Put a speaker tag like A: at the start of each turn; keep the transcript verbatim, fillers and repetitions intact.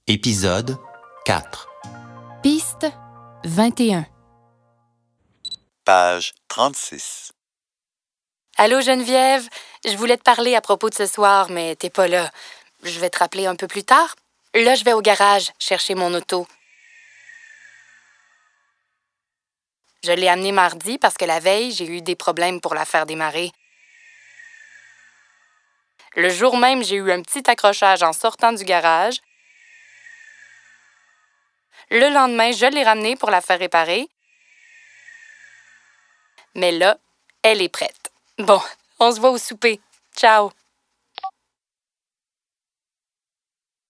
A: Épisode quatre.
B: Piste vingt et un.
C: Page trente-six.
D: Allô Geneviève, je voulais te parler à propos de ce soir, mais t'es pas là. Je vais te rappeler un peu plus tard. Là, je vais au garage chercher mon auto. Je l'ai amenée mardi parce que la veille, j'ai eu des problèmes pour la faire démarrer. Le jour même, j'ai eu un petit accrochage en sortant du garage. Le lendemain, je l'ai ramenée pour la faire réparer. Mais là, elle est prête. Bon, on se voit au souper. Ciao!